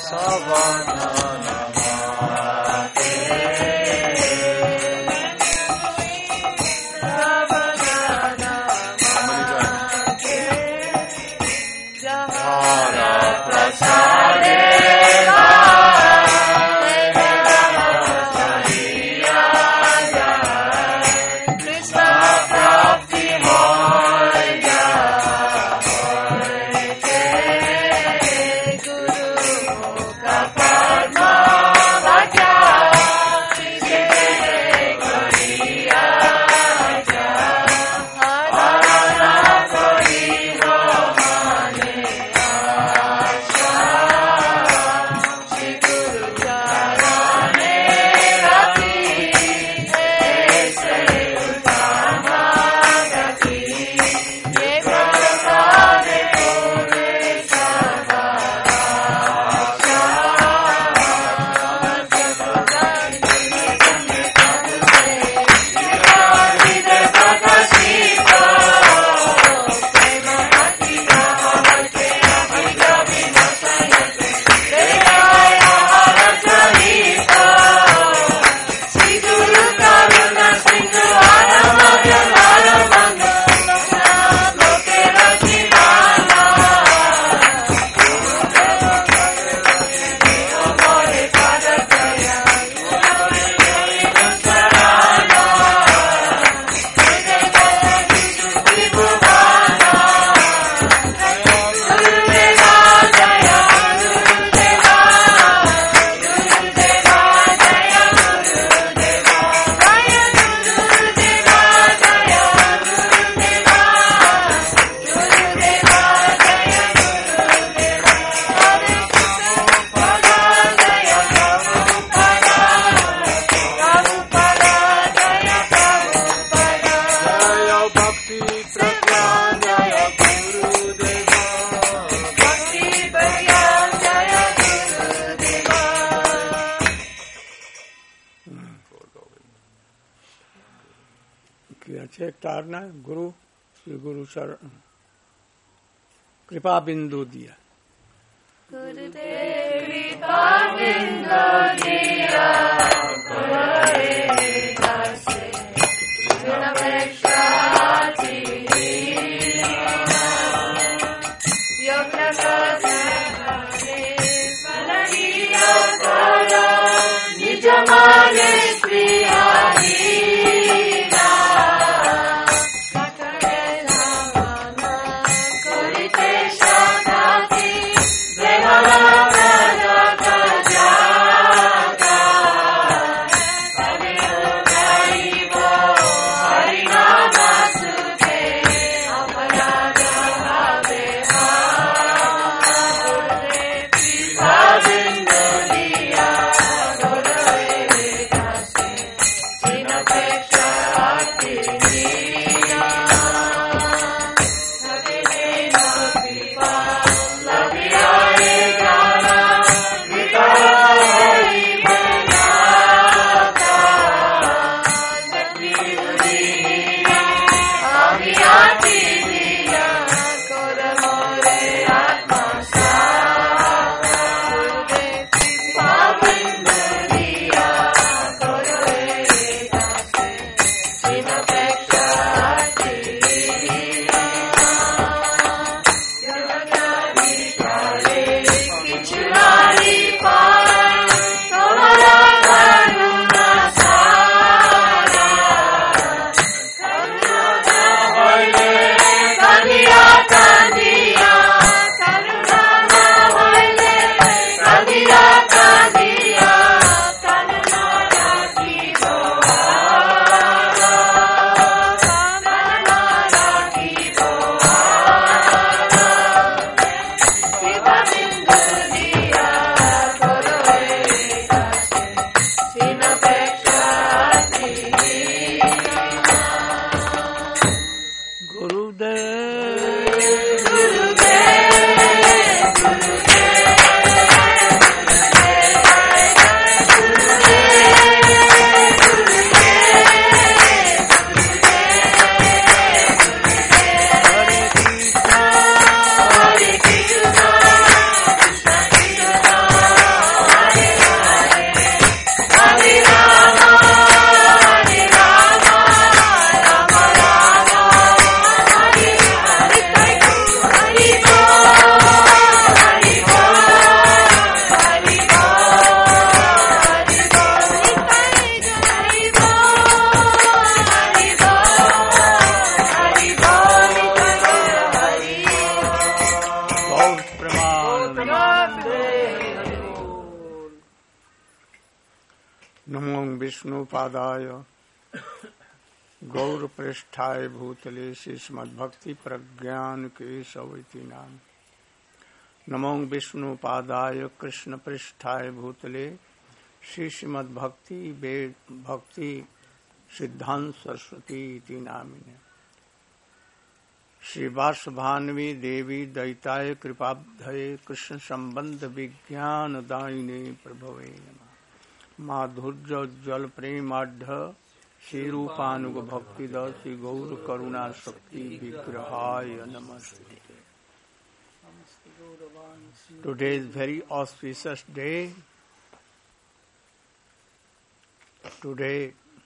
तारना गुरु श्री गुरु शरण कृपा बिंदु दिया गुरुदेव कृपा बिंदु दिया Namaste. नमो विष्णुपादाय गौरपृष्ठाय भूतले श्रीमद्भक्ति प्रज्ञान केशवैति नाम। नमो विष्णुपादाय कृष्ण पृष्ठाय भूतले श्रीमद्भक्ति भक्ति सिद्धांत सरस्वती इति नामिने। श्रीवासभान्वी देवी दैताय कृपाब्धये कृष्ण संबंध विज्ञान दायिने प्रभवे नमः। माधुर्योज्वल प्रेमाढ़ श्री रूपानुग भक्ति श्री गौर करुणा शक्ति विग्रहाय नमस्ते। Today is very auspicious day. Today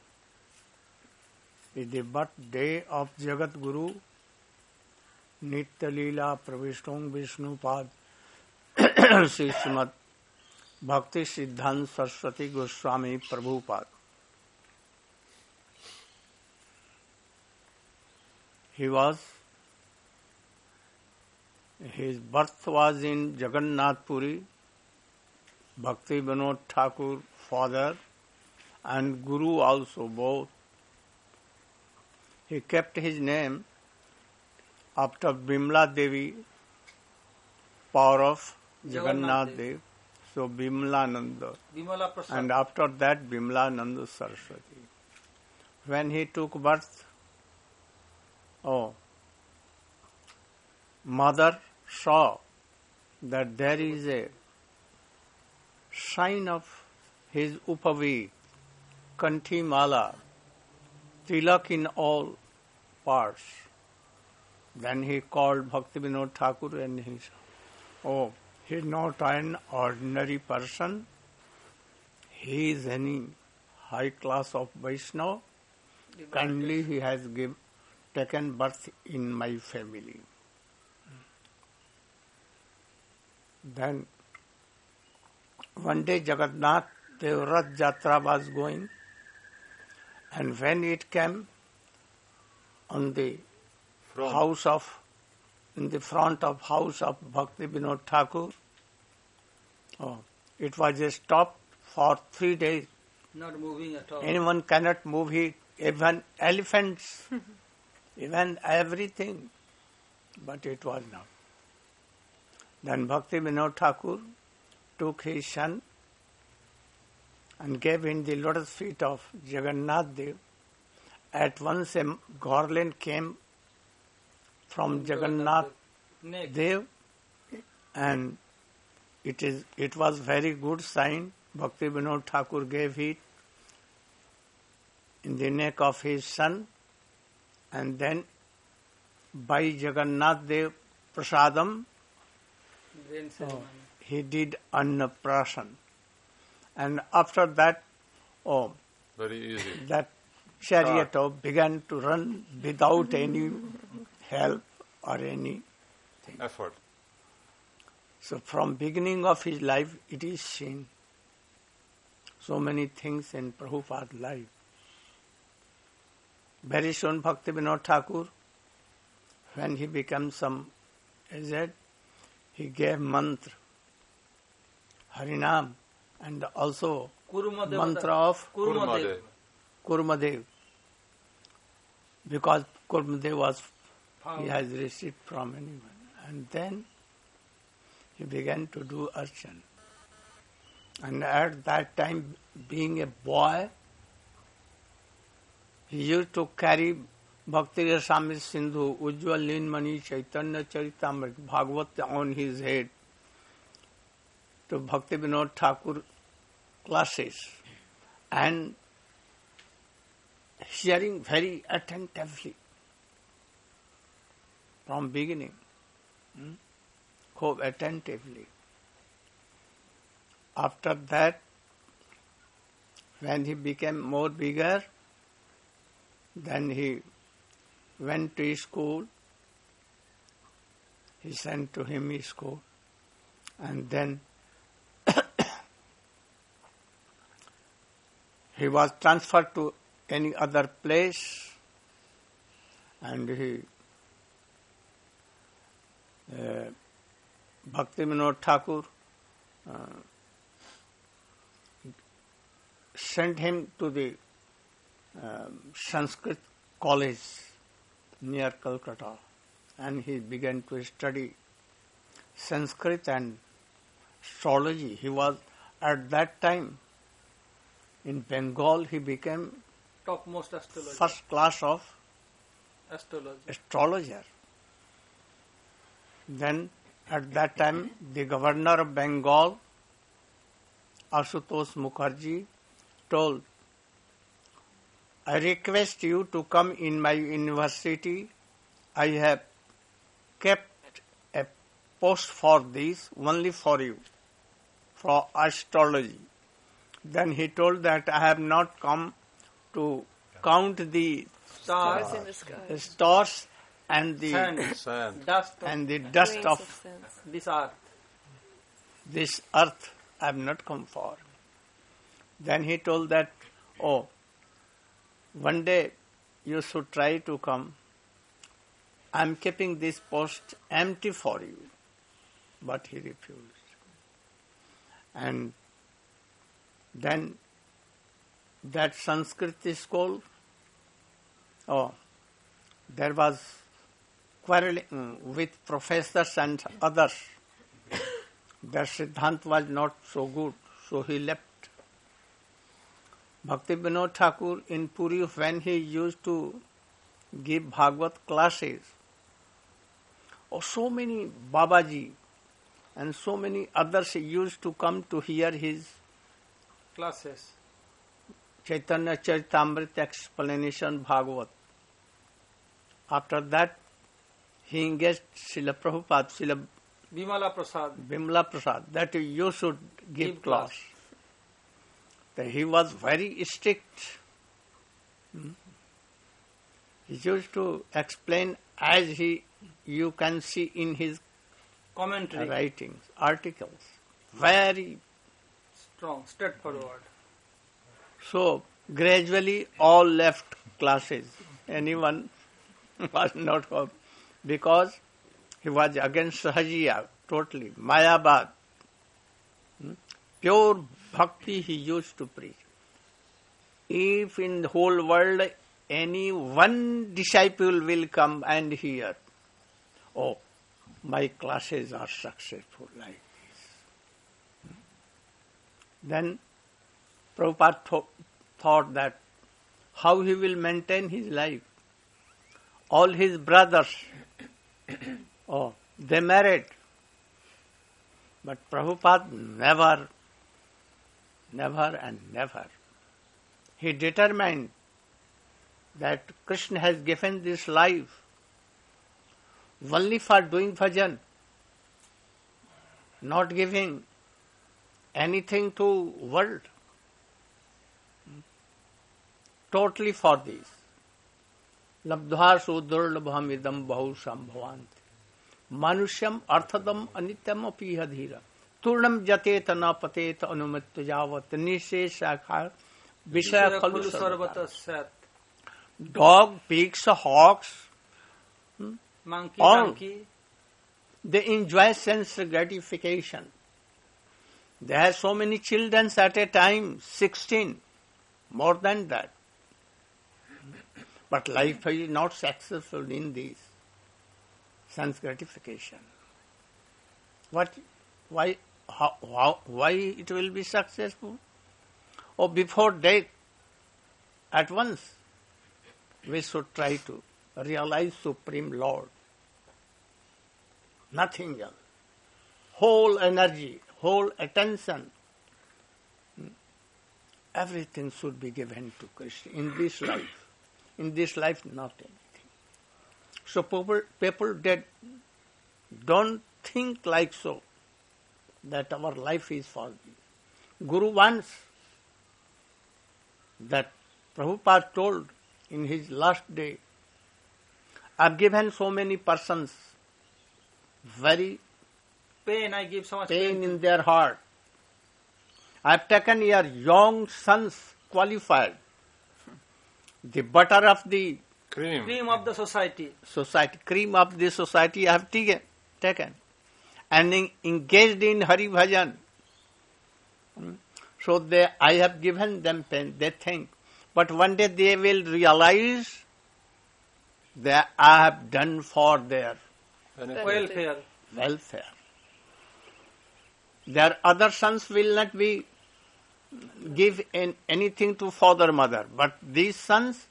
is the birthday of Jagat Guru Nitya Leela Pravishthong Vishnupad Sri Srimad Bhakti Siddhanta Saraswati Goswami Prabhupada. His birth was in Jagannath Puri. Bhakti Vinod Thakur, father, and Guru also both. He kept his name after Bimla Devi, power of Jagannath Dev. So Bimlananda. And after that Bimlananda Saraswati. When he took birth, mother saw that there is a sign of his upavi, kanthi mala, tilak in all parts. Then he called Bhakti Vinod Thakur and he said, he is not an ordinary person. He is any high class of Vaishnava. Kindly he has taken birth in my family. Then one day Jagannath Dev Rath Jatra was going, and when it came on the in the front of house of Bhakti Vinod Thakur, it was a stop for 3 days. Not moving at all. Anyone cannot move it, even elephants, even everything. But it was not. Then Bhakti Vinod Thakur took his son and gave him the lotus feet of Jagannath Dev. At once a garland came from Jagannath Dev, and it was very good sign. Bhakti Vinod Thakur gave it in the neck of his son, and then by Jagannath Dev Prasadam, he did Annaprasan. And after that, very easy. That chariot began to run without any help or any effort. So from beginning of his life, it is seen so many things in Prabhupada's life. Very soon Bhakti Vinod Thakur, when he became some aged, he gave mantra, Harinam, and also mantra of Kurmadev. Because Kurmadev was, he has received from anyone. And then he began to do archan. And at that time, being a boy, he used to carry Bhakti Rasamrita Sindhu, Ujjwal Leelmani, Chaitanya Charitamrita, Bhagavat on his head to Bhakti Vinod Thakur classes and hearing very attentively from beginning, attentively. After that, when he became more bigger, then he went to school. He sent to him his school, and then he was transferred to any other place, and he Bhakti Vinod Thakur sent him to the Sanskrit college near Calcutta, and he began to study Sanskrit and astrology. He was at that time in Bengal. He became topmost astrologer. First class of astrologer. Then at that time the governor of Bengal, Ashutosh Mukherjee, told, I request you to come in my university. I have kept a post for this, only for you, for astrology. Then he told that I have not come to count the Stars in the sky. stars and the Sand. Dust and the dust Grains of sand. this earth. this earth. I have not come for. Then he told that, oh, one day you should try to come. I am keeping this post empty for you. But he refused. And then that Sanskrit school, there was quarreling with professors and others. Their Siddhant was not so good, so he left. Bhakti Vinod Thakur in Puri, when he used to give Bhagavad classes, so many Babaji and so many others used to come to hear his Classes. Chaitanya Charitamrita explanation Bhagavad. After that, he engaged Srila Prabhupada, Srila Bimala Prasad, that you should give class. class. That he was very strict. He used to explain as you can see in his Commentary. writings, articles. Very. Strong, straightforward. So, gradually all left classes. Anyone was not home. Because he was against Sahajiya, totally. Mayabad. Pure bhakti he used to preach. If in the whole world any one disciple will come and hear, oh, my classes are successful like this. Then Prabhupada thought that how he will maintain his life. All his brothers, they married. But Prabhupada never. He determined that Krishna has given this life only for doing bhajan, not giving anything to world. Totally for this. Labdhva sudurlabham idam bahu sambhavanti. Manusyam arthadam anityam apiha dhira. Turnam jateta na pateta anumitya javat. Nisheshakha vishaya khalu sarvata sat. Dog, pigs, hawks, Monkey, all, donkey. they enjoy sense gratification. They have so many children at a time, 16, more than that. But life is not successful in this sense gratification. Why it will be successful? Or before death, at once, we should try to realize Supreme Lord. Nothing else. Whole energy, whole attention, everything should be given to Krishna in this life. In this life, not anything. So people don't think like so, that our life is for this. Guru wants that Prabhupada told in his last day, I've given so many persons very Pain, I give so much pain in their heart. I've taken your young sons qualified, the butter of the Cream of the society. cream of the society I have taken. and engaged in Hari Bhajan. So I have given them pain, they think. But one day they will realize that I have done for their welfare. Their other sons will not be give anything to father, mother. But these sons,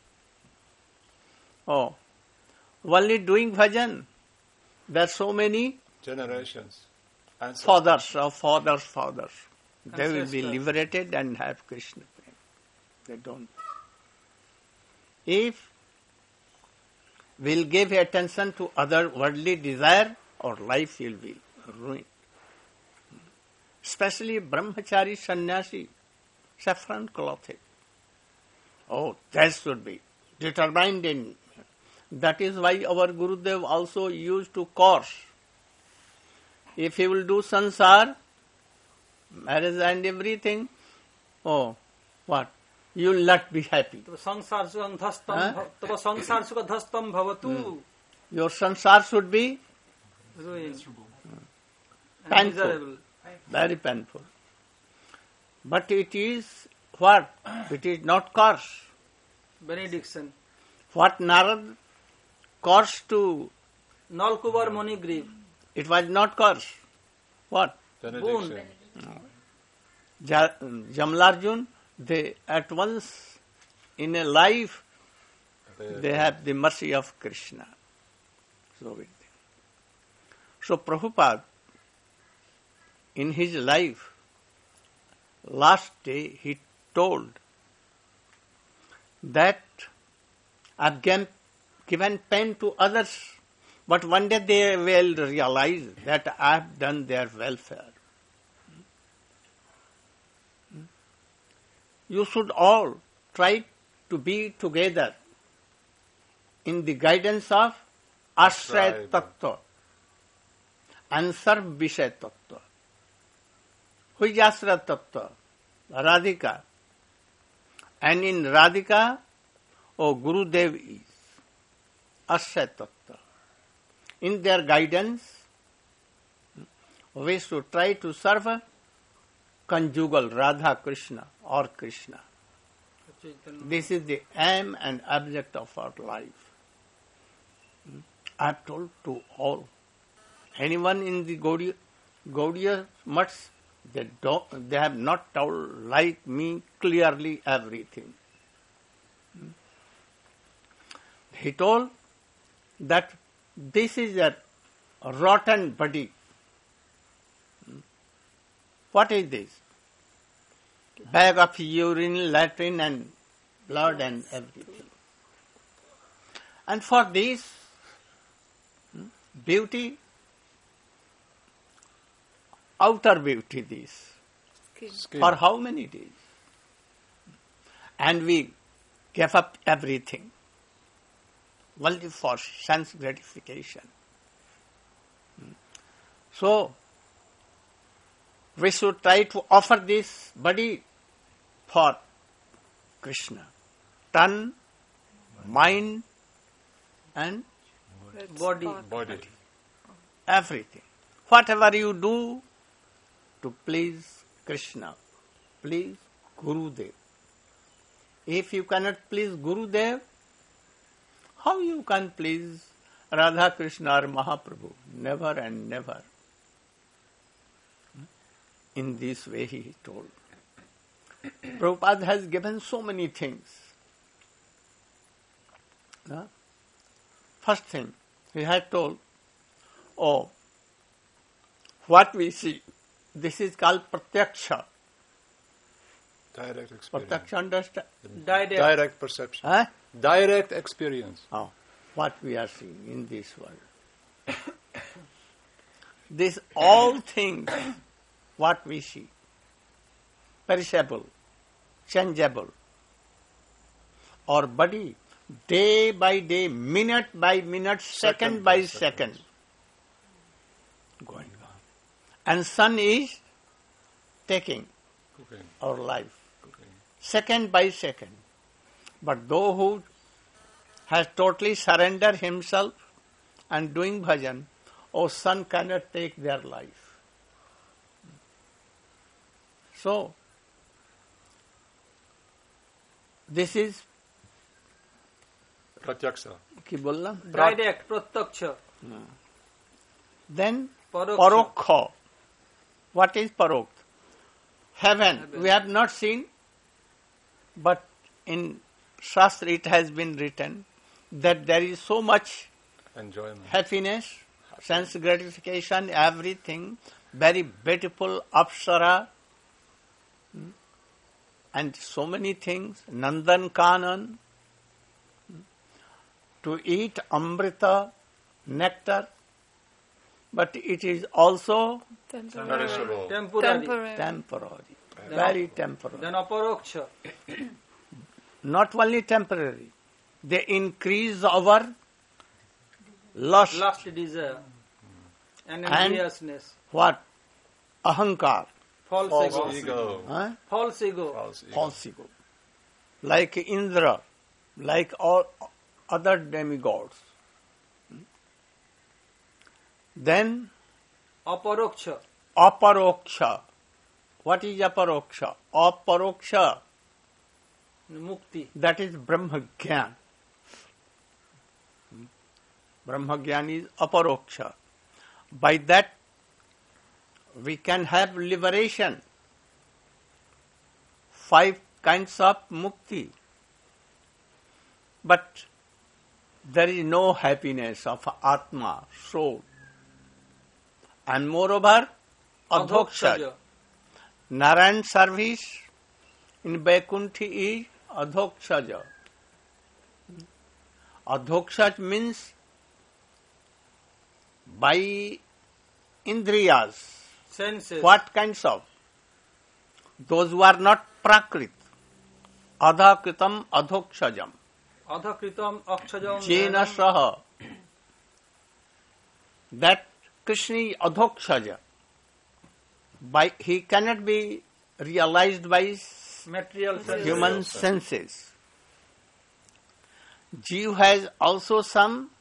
only doing bhajan. There are so many generations. Fathers. They will be liberated and have Krishna prema. They don't. If we'll give attention to other worldly desire, our life will be ruined. Especially brahmachari, sannyasi, saffron clothing. That should be determined in. That is why our Gurudev also used to course. If he will do sansar, marriage and everything, what? You will not be happy. Your sansar should be painful. Very painful. But it is what? It is not curse. Benediction. What Narad cursed to Nalkubar Muni grieve. It was not curse. What? Benediction. Jamlarjun, they at once in a life they have the mercy of Krishna. So Prabhupada in his life, last day he told that I've given pain to others, but one day they will realize that I've done their welfare. You should all try to be together in the guidance of Ashray Tattva and Sarv Vishay Tattva. Who is Ashray Tattva? Radhika. And in Radhika, Gurudev is Ashray Tattva. In their guidance, we should try to serve conjugal Radha Krishna or Krishna. This is the aim and object of our life. I have told to all. Anyone in the Gaudiya Mats, they have not told like me clearly everything. He told that this is a rotten body. What is this? Bag of urine, latrine and blood and everything. And for this beauty, outer beauty this. Skin. For how many days? And we gave up everything. Only for sense gratification. So, we should try to offer this body for Krishna. Tun, mind and Body. everything. Whatever you do to please Krishna, please Gurudev. If you cannot please Gurudev, how you can please Radha Krishna or Mahaprabhu? Never and never. In this way he told. Prabhupada has given so many things. First thing, he had told, what we see, this is called pratyaksha. Direct experience. Pratyaksha, understand? Direct perception. Direct experience. What we are seeing in this world. This all things, what we see, perishable, changeable. Our body, day by day, minute by minute, second by second, going on. And sun is taking our life, second by second. But those who has totally surrendered himself and doing bhajan, Ocean cannot take their life. So, this is Pratyaksha. কি বললাম? Direct, pratyaksh. Then Paroksha. parokha. What is parokha? Heaven. We have not seen, but in Shastra it has been written that there is so much Enjoyment. happiness, sense gratification, everything, very beautiful apsara, and so many things, Nandan Kanan, to eat amrita, nectar, but it is also Perishable. Temporary. temporary, very temporary. Then aparoksha. Not only temporary, they increase our lust. Last desire. And And- enviousness. What? Ahankar. False False ego. ego. Huh? False ego. False ego. False ego. Like Indra, like all other demigods. Then Aparoksha. aparoksha. What is aparoksha? Aparoksha, Mukti. that is Brahma Gyan. Brahma Gyan is aparoksha. By that we can have liberation. 5 kinds of mukti. But there is no happiness of Atma, soul. And moreover, adhoksha. Narayan service in Vaikuntha is adhokshaja. Adhoksha means by indriyas. Senses. What kinds of? Those who are not prakrit. Adhakritam adhokshajam. Adhakritam akshajam. Jena saha. That Krishna is adhokshaja. By, he cannot be realized by Material senses. human senses. Jeev has also some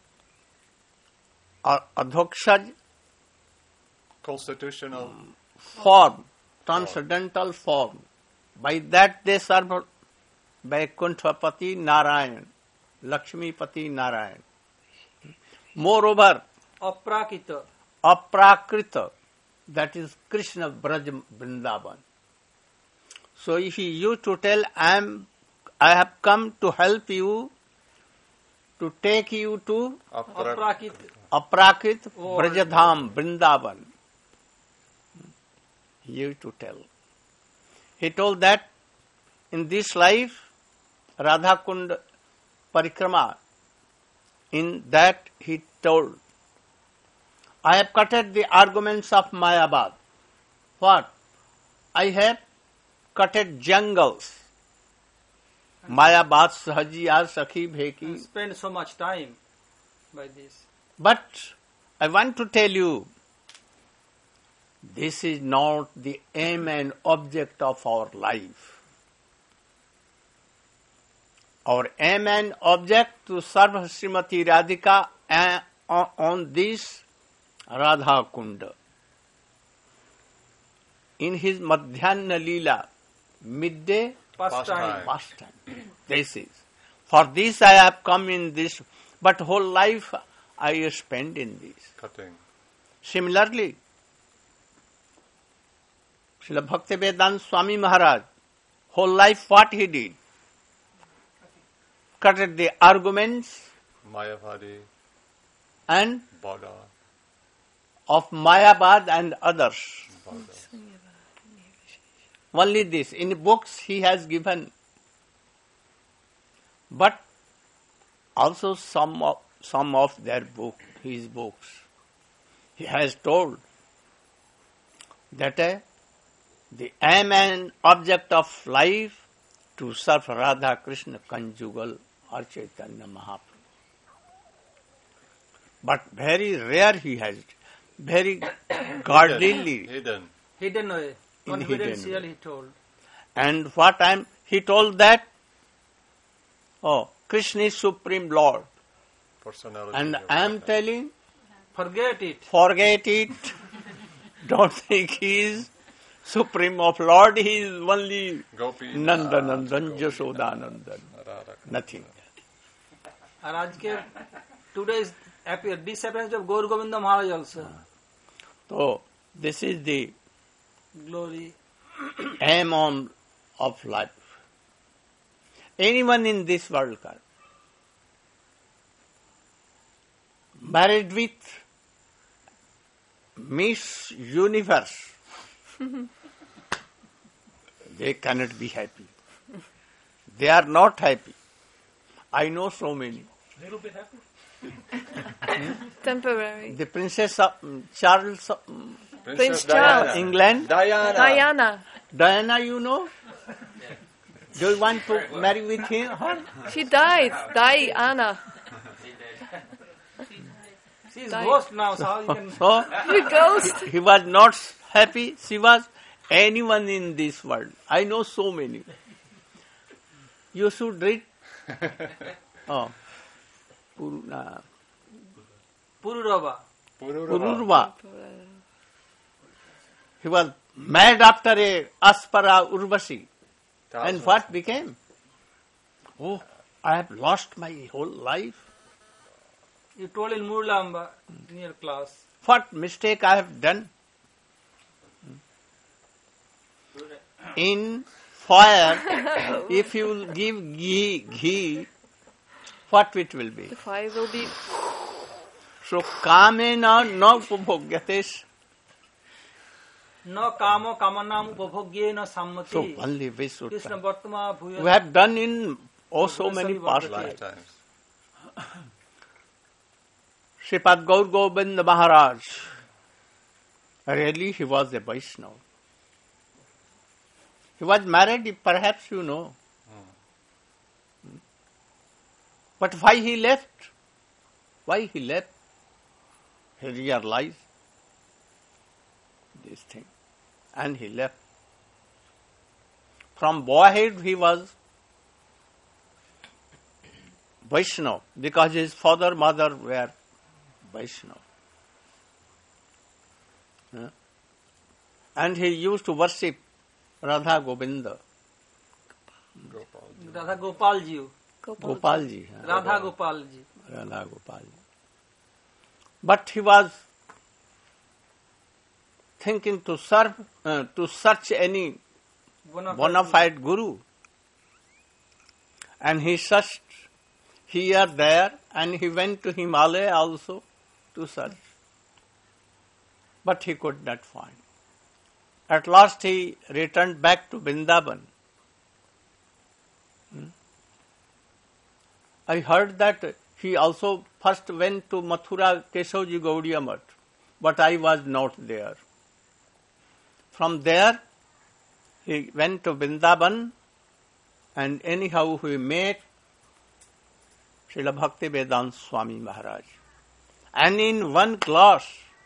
adhokshaj Constitutional. form, transcendental form. By that they serve Vaikuntha-pati Narayan, Lakshmi-pati Narayan. Moreover, Aprakita. aprakrita, that is Krishna Braj Vrindavan. So if you to tell, I have come to help you, to take you to Aprakita. Aprakrit Or- Brajadham Vrindavan. You to tell. He told that in this life, Radha Kund Parikrama, in that he told, I have cutted the arguments of Mayabad. What? I have cutted jungles. Mayabad Sahajiya Sakhi Bheki. Spend so much time by this. But I want to tell you, this is not the aim and object of our life. Our aim and object to serve Srimati Radhika on this Radha Kunda. In his Madhyana Leela, midday Pastime. pastime. This is. For this I have come in this, but whole life I spend in this. Cutting. Similarly, Srila Bhaktivedanta Swami Maharaj, whole life what he did? Cutted the arguments Mayavadi. and Bada. of Mayabad and others. Bada. Only this. In books he has given, but also some of their his books. He has told that the aim and object of life to serve Radha Krishna conjugal or Chaitanya Mahaprabhu. But very rare he has, very guardedly. Hidden. Hidden way. In Confidential hidden. he told. And what time he told that, Krishna is Supreme Lord. Personality. And of I am Radha. telling Forget it. Forget it. Don't think he is supreme of Lord. He is only Gopi. Nandanandan, Jashodanandan. Radha. Nothing. And Ajke, today is disappearance of Gaur Govinda Maharaj also. So, this is the Glory. aim of life. Anyone in this world can. Married with Miss Universe, they cannot be happy. They are not happy. I know so many. Little bit happy. Temporary. The Princess of Charles, Prince Diana. Charles. England, Diana. Diana, you know? Do you want to marry with him? Her? She died. Diana. She is Die. ghost now, so how you can... So, The ghost. he was not happy. She was anyone in this world. I know so many. You should read. Oh, Pururava. Pururava. He was mad after a Aspara Urvashi. And what became? Oh, I have lost my whole life. You told in Murlamba, near class. What mistake I have done? In fire, if you give ghee, what it will be? The fire will be. So kamena na upabhogyates. No kamo kamanam upabhogye no So sammati. only we should Krishna try. Bhartama Bhuya. We have done in so many past lives. Lifetimes. Sripad Gaur Govinda Maharaj, really he was a Vaishnava. He was married, perhaps you know. But why he left? Why he left? He realized this thing. And he left. From boyhood he was Vaishnava because his father, mother were Vaishnava. And he used to worship Radha Govinda, Gopal. Radha Gopalji. Gopalji. Radha Gopalji. Radha Gopalji. But he was thinking to search any bona fide guru. And he searched here, there, and he went to Himalaya also to search. But he could not find. At last he returned back to Vrindavan. I heard that he also first went to Mathura Keshavji Gaudiya Math, but I was not there. From there, he went to Vrindavan, and anyhow he met Srila Bhakti Vedanta Swami Maharaj. And in one class,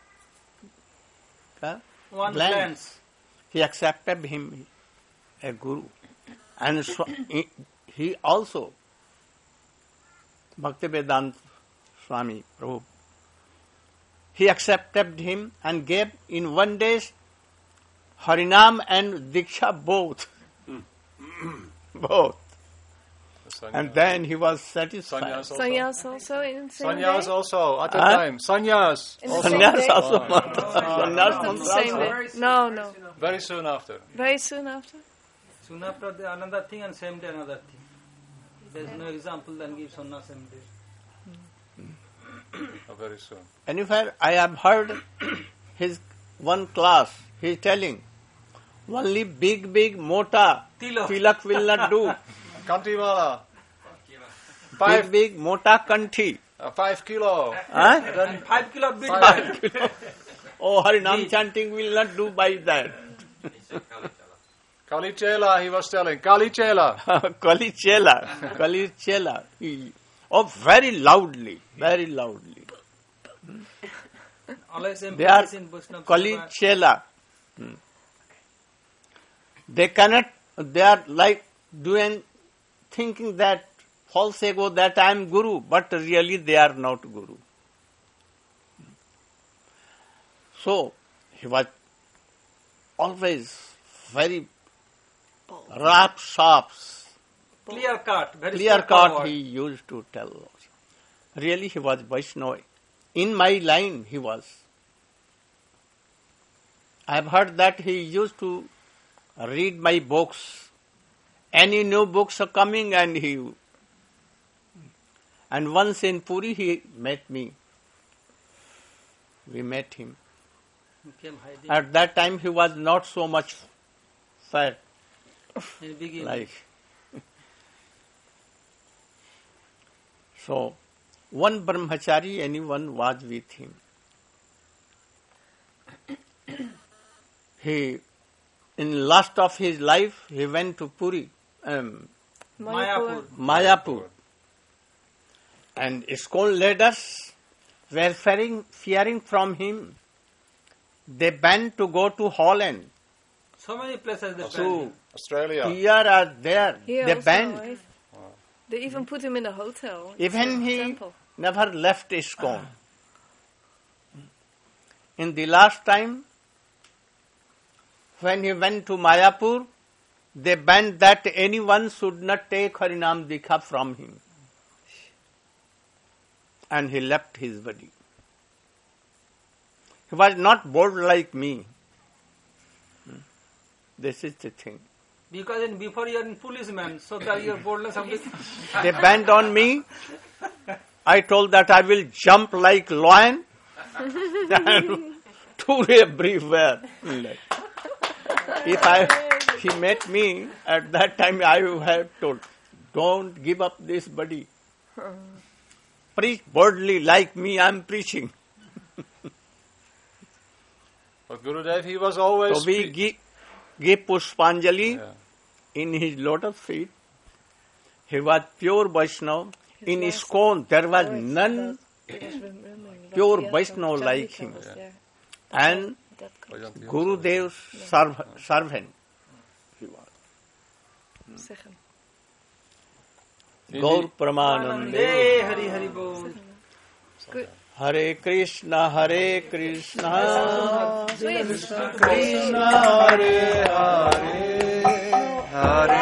One glance. he accepted him a guru. And he also, Bhakti Vedanta Swami Prabhu, he accepted him and gave in one day Harinam and Diksha both. Both. And then he was satisfied. Sannyas also. Sannyas also in the same Sannyas day? also at that Huh? time. Sannyas. In the same Sannyas day? also. Not Sannyas the mantra same also. day. No, no. Very soon after. Very soon after. Soon after another thing and same day another thing. There is no example then give Sanna same day. Very soon. Anywhere I have heard his one class, he is telling, only big, mota tilak will not do. Kantiwala. Big, mota kanthi. 5 kilo. Huh? Then 5 kilo bit. Oh, Harinam chanting will not do by that. Kalichela, he was telling. Kalichela. Kalichela. Oh, very loudly. Always They are emphasis in Vaishnava. Kalichela. They are like doing, thinking that false ego that I am Guru, but really they are not Guru. So, he was always very sharp, Clear cut, very clear cut straightforward. he used to tell us. Really he was Vaishnava. In my line he was. I have heard that he used to read my books. Any new books are coming and once in Puri he met me. We met him. He came hiding At that time he was not so much fat in the beginning. like. So, one brahmachari, anyone was with him. He, in last of his life, he went to Puri, Mayapur. Mayapur. And ISKCON leaders were fearing from him. They banned to go to Holland. So many places they So, banned. Australia. here or there, Here they also, banned. right? They even put him in a hotel. Even It's a he temple. never left ISKCON. In the last time, when he went to Mayapur, they banned that anyone should not take Harinam Dikha from him. And he left his body. He was not bold like me. This is the thing. Because before you are in policeman, so that your boldness of They banned on me. I told that I will jump like lion and to everywhere. If he met me at that time, I would have told, don't give up this body. Preach boldly like me, I am preaching. But Gurudev, he was always... So we give Pushpanjali Yeah. in his lotus feet. He was pure Vaishnava. In His ISKCON, there was words none about- he was remembering what pure he had Vaishnava from like Chandrika him. was there. And That comes Vajanti Gurudev's servant. He was. second. Gaur Pramanande. Hey, Hari Hari Bol. Good. Hare Krishna, Hare Krishna. Sweet. Krishna Hare Hare. Hare